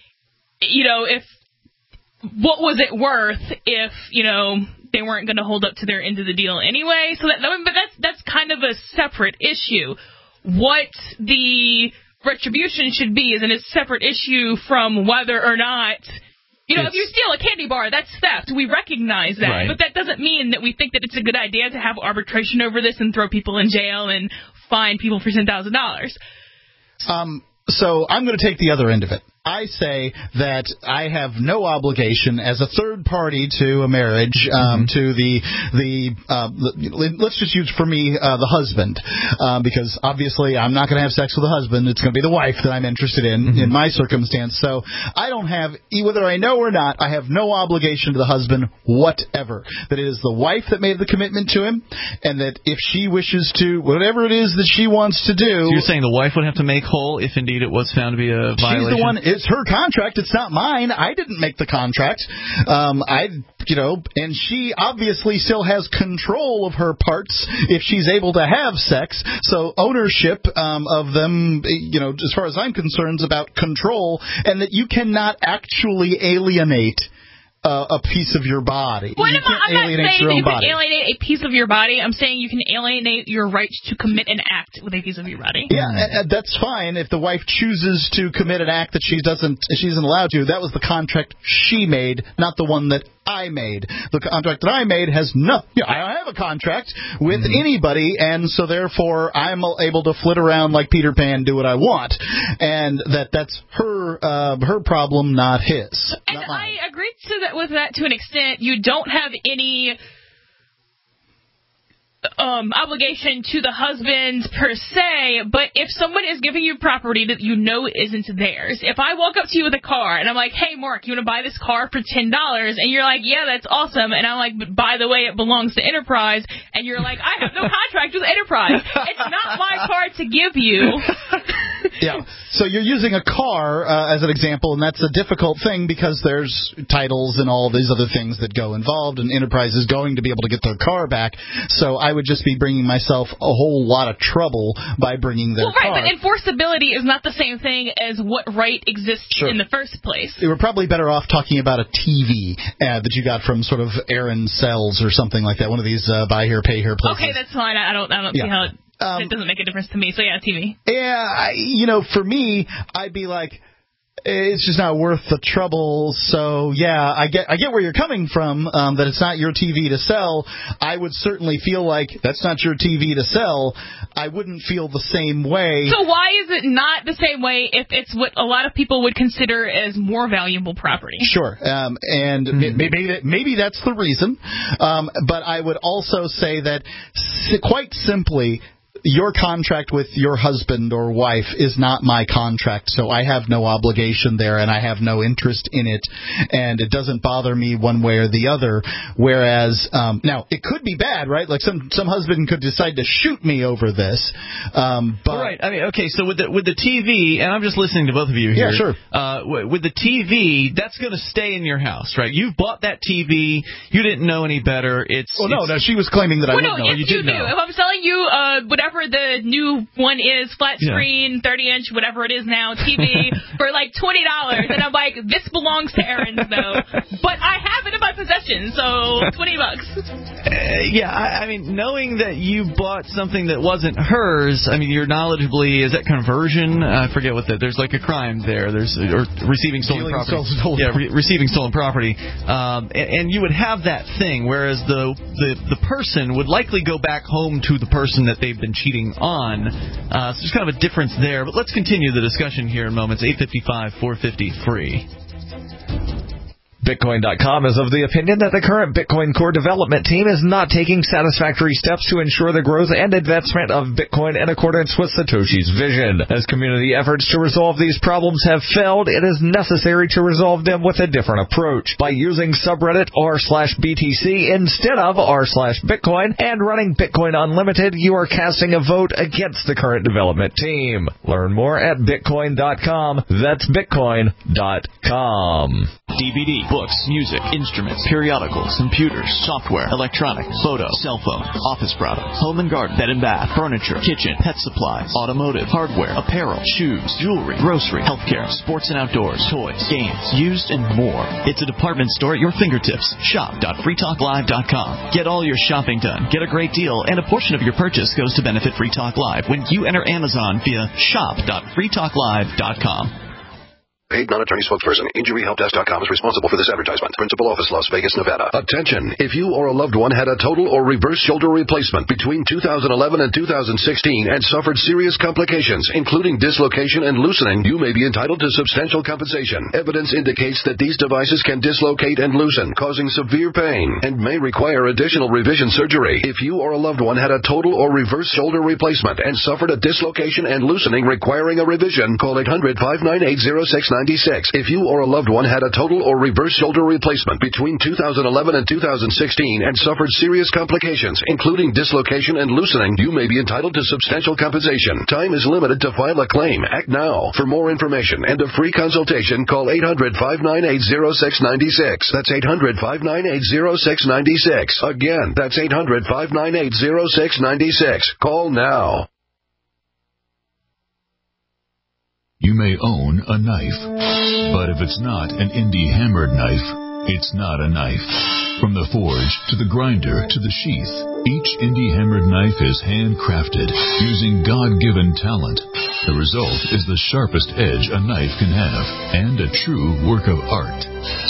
You know, if... What was it worth if, you know, they weren't going to hold up to their end of the deal anyway? So that, but that's that's kind of a separate issue. What the retribution should be is a separate issue from whether or not, you know, it's, if you steal a candy bar, that's theft. We recognize that, right. But that doesn't mean that we think that it's a good idea to have arbitration over this and throw people in jail and fine people for ten thousand dollars. Um. So I'm going to take the other end of it. I say that I have no obligation as a third party to a marriage um, mm-hmm. to the the uh, let's just use for me uh, the husband uh, because obviously I'm not going to have sex with the husband. It's going to be the wife that I'm interested in mm-hmm. in my circumstance. So I don't have, whether I know or not, I have no obligation to the husband whatever. That it is the wife that made the commitment to him, and that if she wishes to, whatever it is that she wants to do. So you're saying the wife would have to make whole if indeed it was found to be a violation? She's the one. It's her contract. It's not mine. I didn't make the contract. Um, I, you know, and she obviously still has control of her parts if she's able to have sex. So ownership um, of them, you know, as far as I'm concerned, is about control, and that you cannot actually alienate Uh, a piece of your body. Well, you I'm, I'm not saying that you body. can alienate a piece of your body. I'm saying you can alienate your rights to commit an act with a piece of your body. Yeah, and that's fine if the wife chooses to commit an act that she doesn't, she isn't allowed to. That was the contract she made, not the one that I made. The contract that I made has no. Yeah, I have a contract with mm-hmm. anybody, and so therefore I'm able to flit around like Peter Pan, do what I want, and that that's her uh, her problem, not his. And not mine. I agree to that with that to an extent. You don't have any Um, obligation to the husband per se, but if someone is giving you property that you know isn't theirs, if I walk up to you with a car and I'm like, hey Mark, you want to buy this car for ten dollars, and you're like, yeah, that's awesome, and I'm like, but by the way, it belongs to Enterprise, and you're like, I have no contract with Enterprise, it's not my car to give you. Yeah, so you're using a car uh, as an example, and that's a difficult thing because there's titles and all these other things that go involved, and Enterprise is going to be able to get their car back, so I would just be bringing myself a whole lot of trouble by bringing their well, right, car. But enforceability is not the same thing as what right exists sure. in the first place. You were probably better off talking about a T V ad that you got from sort of Aaron Sells or something like that, one of these uh, buy here, pay here places. Okay, that's fine. I don't, I don't yeah. see how it, um, it doesn't make a difference to me. So yeah, T V. Yeah, I, you know, for me, I'd be like, it's just not worth the trouble. So yeah, I get I get where you're coming from, um, that it's not your T V to sell. I would certainly feel like that's not your T V to sell. I wouldn't feel the same way. So why is it not the same way if it's what a lot of people would consider as more valuable property? Sure, um, and mm-hmm. maybe maybe that's the reason. Um, but I would also say that quite simply, your contract with your husband or wife is not my contract, so I have no obligation there, and I have no interest in it, and it doesn't bother me one way or the other. Whereas, um, now, it could be bad, right? Like some some husband could decide to shoot me over this. Um, but right. I mean, okay, so with the, with the T V, and I'm just listening to both of you here. Yeah, sure. Uh, with the T V, that's going to stay in your house, right? You've bought that T V. You didn't know any better. It's. Oh, no, it's, no, she was claiming that I well, would no, know. If you you did do. know. If I'm selling you uh, whatever the new one is, flat screen, yeah. thirty inch, whatever it is now, T V, for like twenty dollars, and I'm like, this belongs to Aaron's, though, but I have it in my possession, so twenty bucks. Uh, yeah, I, I mean, knowing that you bought something that wasn't hers, I mean, you're knowledgeably, is that conversion? I forget what that, there's like a crime there, there's, or receiving stolen Dealing property. Stolen yeah, re- receiving stolen property. Um, and, and you would have that thing, whereas the, the, the person would likely go back home to the person that they've been cheating on. Uh, so there's kind of a difference there. But let's continue the discussion here in moments. eight five five, four five zero, free. Bitcoin dot com is of the opinion that the current Bitcoin Core development team is not taking satisfactory steps to ensure the growth and advancement of Bitcoin in accordance with Satoshi's vision. As community efforts to resolve these problems have failed, it is necessary to resolve them with a different approach. By using subreddit r slash BTC instead of r slash Bitcoin and running Bitcoin Unlimited, you are casting a vote against the current development team. Learn more at Bitcoin dot com. That's Bitcoin dot com. D V D, books, music, instruments, periodicals, computers, software, electronics, photo, cell phone, office products, home and garden, bed and bath, furniture, kitchen, pet supplies, automotive, hardware, apparel, shoes, jewelry, grocery, healthcare, sports and outdoors, toys, games, used, and more. It's a department store at your fingertips. shop dot free talk live dot com. Get all your shopping done, get a great deal, and a portion of your purchase goes to benefit Free Talk Live when you enter Amazon via shop dot free talk live dot com. Paid non-attorney spokesperson. injury help desk dot com is responsible for this advertisement. Principal office, Las Vegas, Nevada. Attention! If you or a loved one had a total or reverse shoulder replacement between two thousand eleven and two thousand sixteen and suffered serious complications, including dislocation and loosening, you may be entitled to substantial compensation. Evidence indicates that these devices can dislocate and loosen, causing severe pain, and may require additional revision surgery. If you or a loved one had a total or reverse shoulder replacement and suffered a dislocation and loosening requiring a revision, call eight hundred, five nine eight, zero six nine six. If you or a loved one had a total or reverse shoulder replacement between two thousand eleven and two thousand sixteen and suffered serious complications, including dislocation and loosening, you may be entitled to substantial compensation. Time is limited to file a claim. Act now. For more information and a free consultation, call eight hundred, five nine eight, zero six nine six. That's eight hundred, five nine eight, zero six nine six. Again, that's eight hundred, five nine eight, zero six nine six. Call now. You may own a knife, but if it's not an indie hammered knife, it's not a knife. From the forge to the grinder to the sheath, each indie hammered knife is handcrafted using God-given talent. The result is the sharpest edge a knife can have and a true work of art.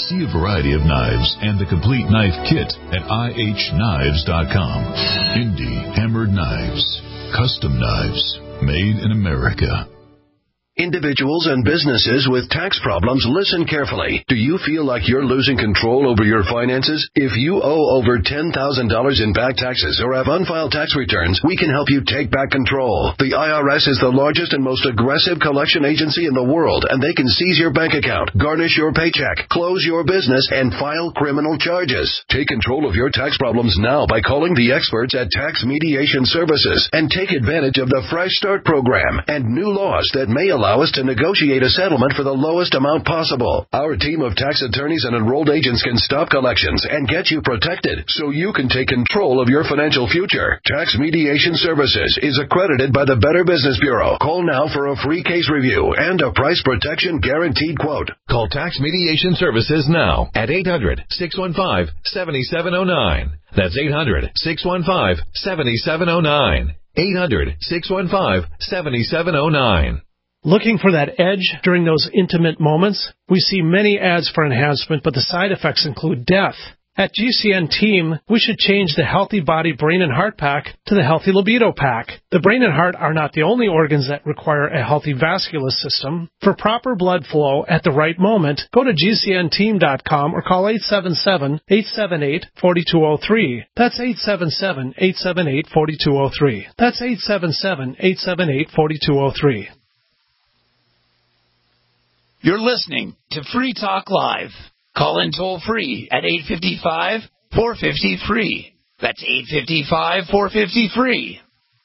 See a variety of knives and the complete knife kit at I H knives dot com. Indie Hammered Knives. Custom knives made in America. Individuals and businesses with tax problems, listen carefully. Do you feel like you're losing control over your finances? If you owe over ten thousand dollars in back taxes or have unfiled tax returns, we can help you take back control. The I R S is the largest and most aggressive collection agency in the world, and they can seize your bank account, garnish your paycheck, close your business, and file criminal charges. Take control of your tax problems now by calling the experts at Tax Mediation Services and take advantage of the Fresh Start program and new laws that may allow Allow us to negotiate a settlement for the lowest amount possible. Our team of tax attorneys and enrolled agents can stop collections and get you protected so you can take control of your financial future. Tax Mediation Services is accredited by the Better Business Bureau. Call now for a free case review and a price protection guaranteed quote. Call Tax Mediation Services now at eight hundred, six one five, seven seven zero nine. That's eight hundred, six one five, seven seven zero nine. eight hundred, six one five, seven seven zero nine. Looking for that edge during those intimate moments? We see many ads for enhancement, but the side effects include death. At G C N Team, we should change the Healthy Body, Brain, and Heart Pack to the Healthy Libido Pack. The brain and heart are not the only organs that require a healthy vascular system. For proper blood flow at the right moment, go to G C N team dot com or call eight seven seven, eight seven eight, four two zero three. That's eight seven seven, eight seven eight, four two zero three. That's eight seven seven, eight seven eight, four two zero three. You're listening to Free Talk Live. Call in toll free at eight five five, four five zero, free. That's eight five five, four five zero, free.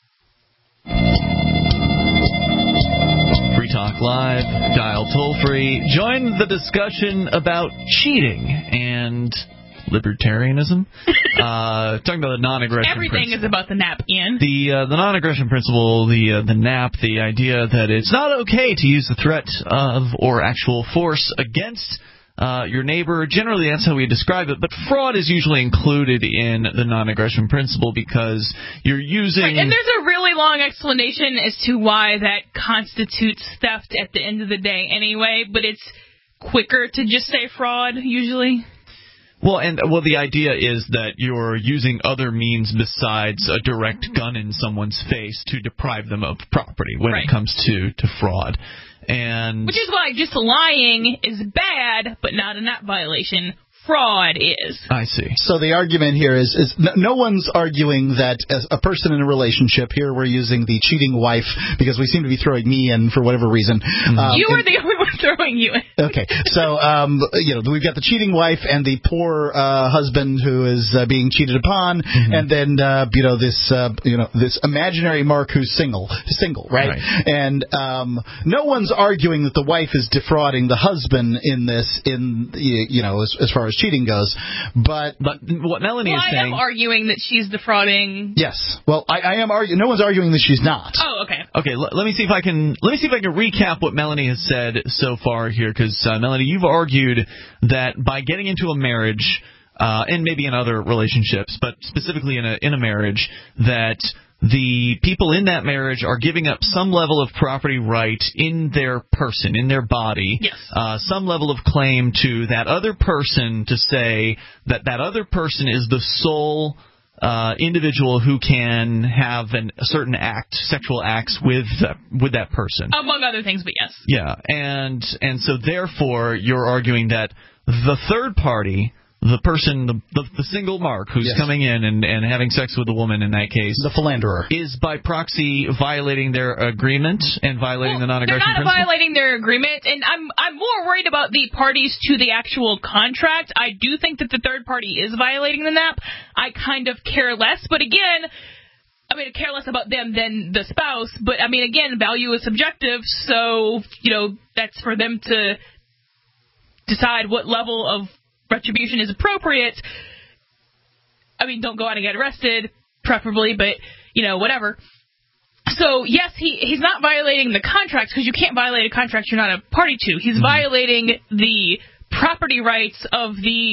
Free Talk Live, dial toll free. Join the discussion about cheating and libertarianism. uh, talking about the non-aggression Everything principle. is about the N A P, Ian. The uh, the non-aggression principle, the uh, the N A P, the idea that it's not okay to use the threat of or actual force against uh, your neighbor. Generally, that's how we describe it. But fraud is usually included in the non-aggression principle because you're using. Right, and there's a really long explanation as to why that constitutes theft at the end of the day, anyway. But it's quicker to just say fraud usually. Well, and well, the idea is that you're using other means besides a direct gun in someone's face to deprive them of property when right. it comes to, to fraud. And which is why just lying is bad, but not a N A P violation. Fraud is. I see. So the argument here is, is no, no one's arguing that as a person in a relationship, here we're using the cheating wife because we seem to be throwing me in for whatever reason. Mm-hmm. Um, you were the only one throwing you in. Okay. So, um, you know, we've got the cheating wife and the poor uh, husband who is uh, being cheated upon, mm-hmm. and then, uh, you know, this, uh, you know, this imaginary Mark who's single, single, right? right. And um, no one's arguing that the wife is defrauding the husband in this, in, you know, as, as far as cheating goes, but but what Melanie well, is I saying. I am arguing that she's defrauding. Yes. Well, I, I am arguing. No one's arguing that she's not. Oh, okay. Okay. L- let me see if I can. Let me see if I can recap what Melanie has said so far here, because uh, Melanie, you've argued that by getting into a marriage, uh, and maybe in other relationships, but specifically in a in a marriage, that the people in that marriage are giving up some level of property right in their person, in their body, yes. uh, some level of claim to that other person to say that that other person is the sole uh, individual who can have an, a certain act, sexual acts with uh, with that person. Among other things, but yes. Yeah, and and so therefore you're arguing that the third party, the person, the, the the single Mark who's yes. coming in and, and having sex with a woman in that case, the philanderer, is by proxy violating their agreement and violating well, the non-aggression principle. They're not principle? violating their agreement, and I'm I'm more worried about the parties to the actual contract. I do think that the third party is violating the N A P. I kind of care less, but again, I mean, I care less about them than the spouse. But I mean, again, value is subjective, so you know that's for them to decide what level of retribution is appropriate. I mean, don't go out and get arrested, preferably, but, you know, whatever. So, yes, he he's not violating the contract, because you can't violate a contract you're not a party to. He's mm-hmm. violating the property rights of the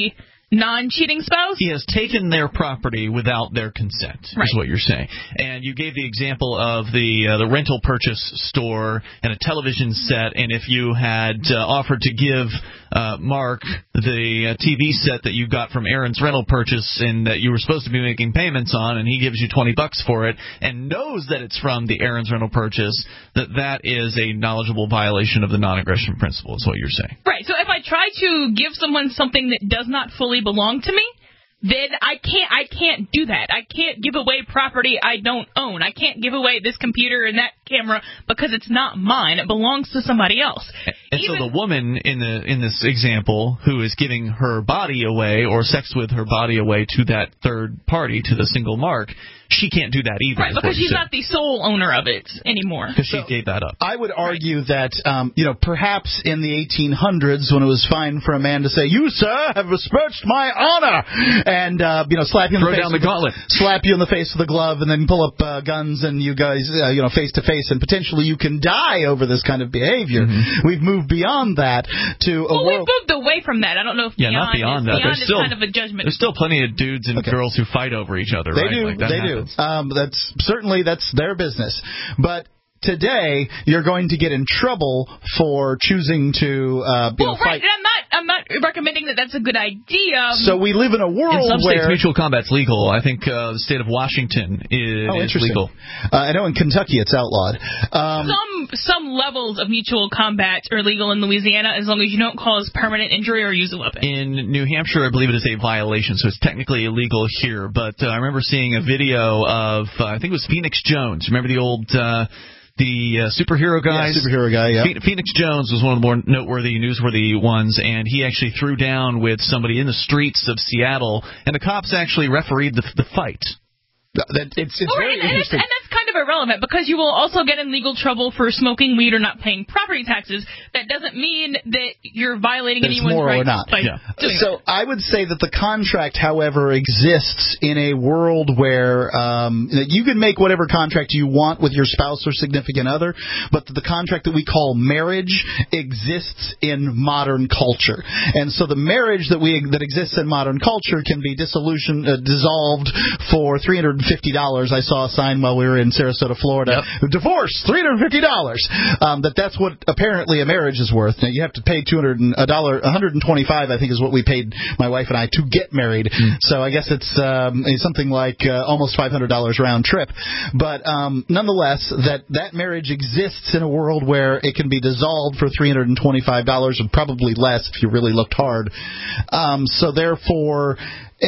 non-cheating spouse. He has taken their property without their consent, right. is what you're saying. And you gave the example of the uh, the rental purchase store and a television set, and if you had uh, offered to give uh, Mark the uh, T V set that you got from Aaron's rental purchase and that you were supposed to be making payments on, and he gives you twenty bucks for it and knows that it's from the Aaron's rental purchase, that that is a knowledgeable violation of the non-aggression principle, is what you're saying. Right. So if I try to give someone something that does not fully belong to me, then I can't I can't do that. I can't give away property I don't own. I can't give away this computer and that camera because it's not mine. It belongs to somebody else. And Even, so the woman in the in this example who is giving her body away or sex with her body away to that third party, to the single Mark, she can't do that either. Right, because she's not the sole owner of it anymore. Because she so, gave that up. I would argue right. that, um, you know, perhaps in the eighteen hundreds when it was fine for a man to say, "You, sir, have besmirched my honor," and, uh, you know, slap you in Throw the face. down the gauntlet. Slap you in the face with a glove and then pull up uh, guns and you guys, uh, you know, face to face, and potentially you can die over this kind of behavior. Mm-hmm. We've moved beyond that to a well, world... we've moved away from that. I don't know if yeah, beyond, not beyond is, that. beyond there's is still, kind of a judgment. There's still plenty of dudes and okay. girls who fight over each other, they right? Do, like that they happens. do. Um, that's certainly that's their business. But today, you're going to get in trouble for choosing to uh, you well, know, fight. Right, and I'm not, I'm not recommending that that's a good idea. So we live in a world in some where... states, mutual combat's legal. I think uh, the state of Washington is, oh, is legal. Uh, I know in Kentucky it's outlawed. Um, some some levels of mutual combat are legal in Louisiana as long as you don't cause permanent injury or use a weapon. In New Hampshire, I believe it is a violation, so it's technically illegal here. But uh, I remember seeing a video of, uh, I think it was Phoenix Jones. Remember the old... Uh, The uh, superhero guys? Yeah, superhero guy, yeah. Phoenix Jones was one of the more noteworthy, newsworthy ones, and he actually threw down with somebody in the streets of Seattle, and the cops actually refereed the, the fight. That, it's it's well, very and, interesting. And, and that's kind of irrelevant because you will also get in legal trouble for smoking weed or not paying property taxes. That doesn't mean that you're violating There's anyone's moral rights. or not. By yeah. doing so that. I would say that the contract, however, exists in a world where um, you can make whatever contract you want with your spouse or significant other, but the contract that we call marriage exists in modern culture. And so the marriage that we that exists in modern culture can be dissolution uh, dissolved for three hundred fifty dollars. I saw a sign while we were in Sarasota, Florida. Yep. Divorce, three hundred fifty dollars. Um, that that's what apparently a marriage is worth. Now, you have to pay two hundred dollars, one hundred twenty-five dollars, I think, is what we paid my wife and I to get married. Mm. So I guess it's um, something like uh, almost five hundred dollars round trip. But um, nonetheless, that, that marriage exists in a world where it can be dissolved for three hundred twenty-five dollars and probably less if you really looked hard. Um, so therefore...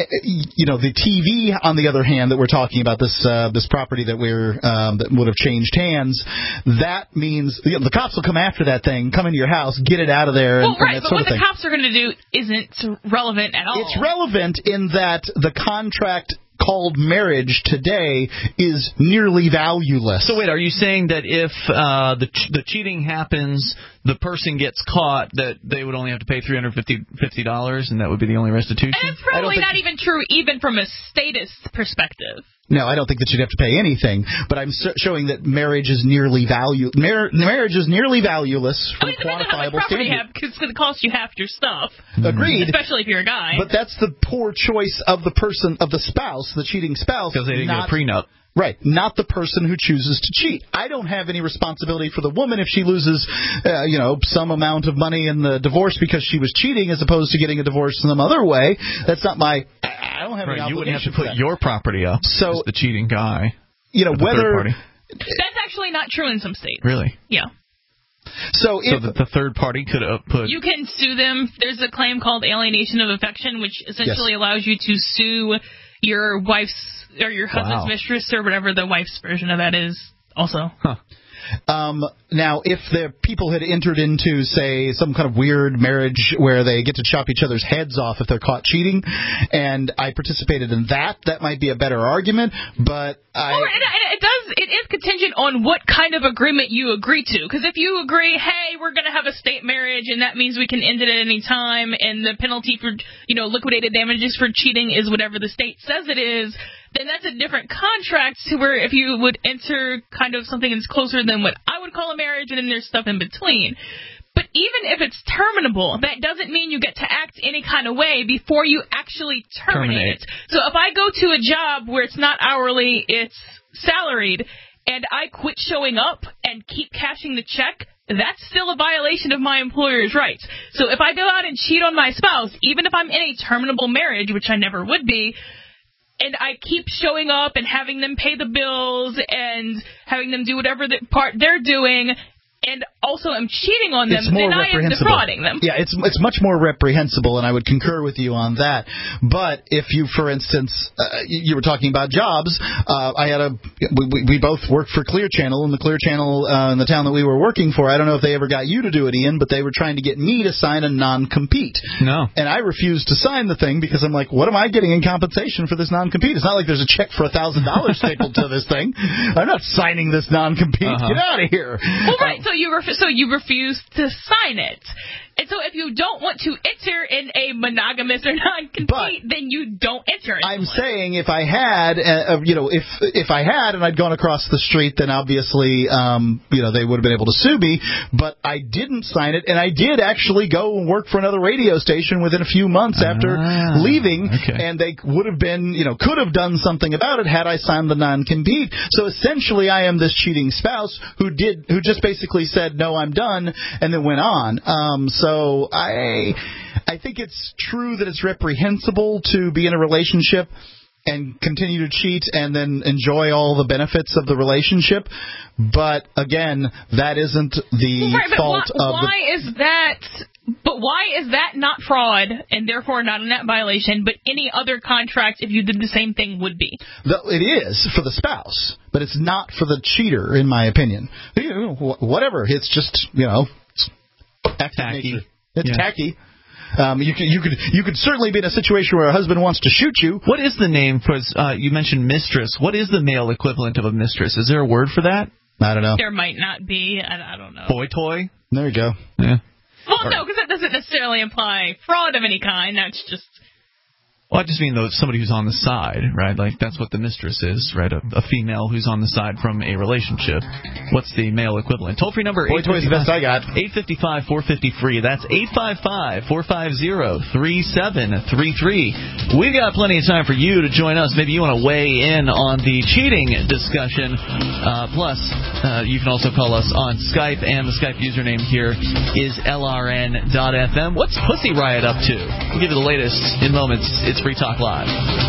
You know, the T V, on the other hand, that we're talking about, this uh, this property that we're um, that would have changed hands, that means you know, the cops will come after that thing, come into your house, get it out of there. Well, and, right, and that but sort what of the thing. cops are going to do isn't relevant at all. It's relevant in that the contract called marriage today is nearly valueless. So wait, are you saying that if uh, the ch- the cheating happens, the person gets caught, that they would only have to pay three hundred fifty dollars and that would be the only restitution? And it's probably not even true even from a statist perspective. No, I don't think that you'd have to pay anything, but I'm so- showing that marriage is nearly value. Mar- marriage is nearly valueless from I mean, a quantifiable standpoint. standard. Because it's going to cost you half your stuff. Agreed. Especially if you're a guy. But that's the poor choice of the person, of the spouse, the cheating spouse. Because they didn't not, get a prenup. Right, not the person who chooses to cheat. I don't have any responsibility for the woman if she loses, uh, you know, some amount of money in the divorce because she was cheating, as opposed to getting a divorce some other way. That's not my. I don't have right, any obligation. You wouldn't have to for put that. your property up. So as the cheating guy. You know whether that's actually not true in some states. Really? Yeah. So, if, so the, the third party could uh, put... You can sue them. There's a claim called alienation of affection, which essentially yes. allows you to sue your wife's or your husband's wow. mistress or whatever the wife's version of that is also. Huh. Um, now, if the people had entered into, say, some kind of weird marriage where they get to chop each other's heads off if they're caught cheating, and I participated in that, that might be a better argument, but I... Well, and it does, it is contingent on what kind of agreement you agree to, because if you agree, hey, we're going to have a state marriage, and that means we can end it at any time, and the penalty for, you know, liquidated damages for cheating is whatever the state says it is, then that's a different contract to where if you would enter kind of something that's closer than what I would call a marriage, and then there's stuff in between. But even if it's terminable, that doesn't mean you get to act any kind of way before you actually terminate, terminate. it. So if I go to a job where it's not hourly, it's salaried, and I quit showing up and keep cashing the check, that's still a violation of my employer's rights. So if I go out and cheat on my spouse, even if I'm in a terminable marriage, which I never would be, and I keep showing up and having them pay the bills and having them do whatever the part they're doing, and also I'm cheating on them, then I am defrauding them. Yeah, it's it's much more reprehensible, and I would concur with you on that. But if you, for instance, uh, you were talking about jobs, uh, I had a we, we both worked for Clear Channel, and the Clear Channel uh, in the town that we were working for, I don't know if they ever got you to do it, Ian, but they were trying to get me to sign a non-compete. No. And I refused to sign the thing because I'm like, what am I getting in compensation for this non-compete? It's not like there's a check for one thousand dollars stapled to this thing. I'm not signing this non-compete. Uh-huh. Get out of here. Well, right, so you ref- so you refuse to sign it. And so if you don't want to enter in a monogamous or non-compete, then you don't enter it. I'm saying if I had, uh, you know, if if I had and I'd gone across the street, then obviously, um, you know, they would have been able to sue me. But I didn't sign it, and I did actually go and work for another radio station within a few months after ah, leaving, okay. and they would have been, you know, could have done something about it had I signed the non-compete. So essentially, I am this cheating spouse who did, who just basically said, no, I'm done, and then went on. Um, so. So I I think it's true that it's reprehensible to be in a relationship and continue to cheat and then enjoy all the benefits of the relationship. But again, that isn't the right, fault but why, of why the... is that But why is that not fraud and therefore not a net violation, but any other contract, if you did the same thing, would be? The, it is for the spouse, but it's not for the cheater, in my opinion. You know, whatever. It's just, you know... Tacky. It's yeah. tacky. Um, you could you could you could certainly be in a situation where a husband wants to shoot you. What is the name for? Uh, you mentioned mistress. What is the male equivalent of a mistress? Is there a word for that? I don't know. There might not be. I, I don't know. Boy toy. There you go. Yeah. Well, or, no, because that doesn't necessarily imply fraud of any kind. That's just. Well, I just mean, though, somebody who's on the side, right? Like, that's what the mistress is, right? A, a female who's on the side from a relationship. What's the male equivalent? Toll-free number, Boy toy's the best I got. eight five five, four five zero, free. That's eight five five, four five zero, three seven three three. We've got plenty of time for you to join us. Maybe you want to weigh in on the cheating discussion. Uh, plus, uh, you can also call us on Skype, and the Skype username here is L R N dot F M. What's Pussy Riot up to? We'll give you the latest in moments. It's Free Talk Live.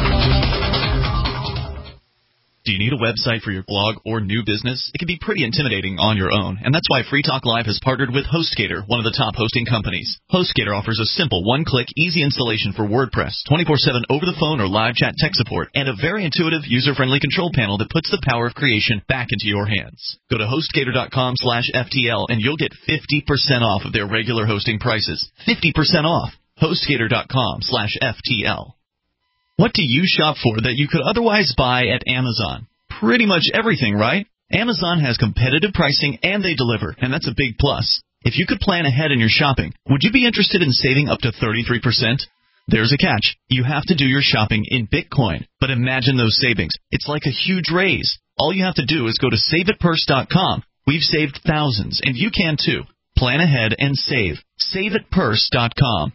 Do you need a website for your blog or new business? It can be pretty intimidating on your own, and that's why Free Talk Live has partnered with HostGator, one of the top hosting companies. HostGator offers a simple one-click, easy installation for WordPress, twenty-four seven over-the-phone or live chat tech support, and a very intuitive, user-friendly control panel that puts the power of creation back into your hands. Go to HostGator.com slash FTL, and you'll get fifty percent off of their regular hosting prices. fifty percent off. HostGator.com slash FTL. What do you shop for that you could otherwise buy at Amazon? Pretty much everything, right? Amazon has competitive pricing and they deliver, and that's a big plus. If you could plan ahead in your shopping, would you be interested in saving up to thirty-three percent? There's a catch. You have to do your shopping in Bitcoin. But imagine those savings. It's like a huge raise. All you have to do is go to save it purse dot com. We've saved thousands, and you can too. Plan ahead and save. save it purse dot com.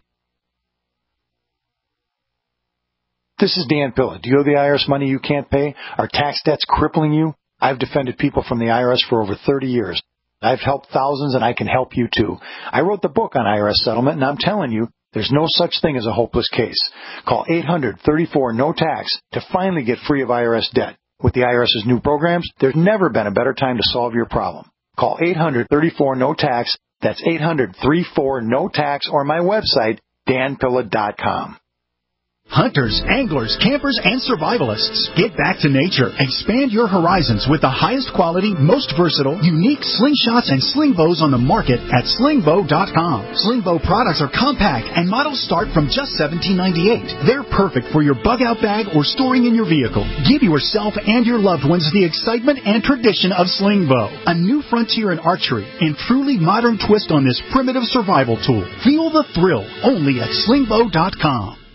This is Dan Pilla. Do you owe the I R S money you can't pay? Are tax debts crippling you? I've defended people from the I R S for over thirty years. I've helped thousands, and I can help you too. I wrote the book on I R S settlement, and I'm telling you, there's no such thing as a hopeless case. Call eight hundred, thirty-four, no tax to finally get free of I R S debt. With the IRS's new programs, there's never been a better time to solve your problem. Call eight hundred, thirty-four, no tax. That's eight hundred, thirty-four, no tax, or my website, dan pilla dot com. Hunters, anglers, campers, and survivalists. Get back to nature. Expand your horizons with the highest quality, most versatile, unique slingshots and sling bows on the market at sling bow dot com. Sling bow products are compact and models start from just seventeen ninety-eight. They're perfect for your bug-out bag or storing in your vehicle. Give yourself and your loved ones the excitement and tradition of sling bow. A new frontier in archery and truly modern twist on this primitive survival tool. Feel the thrill only at sling bow dot com.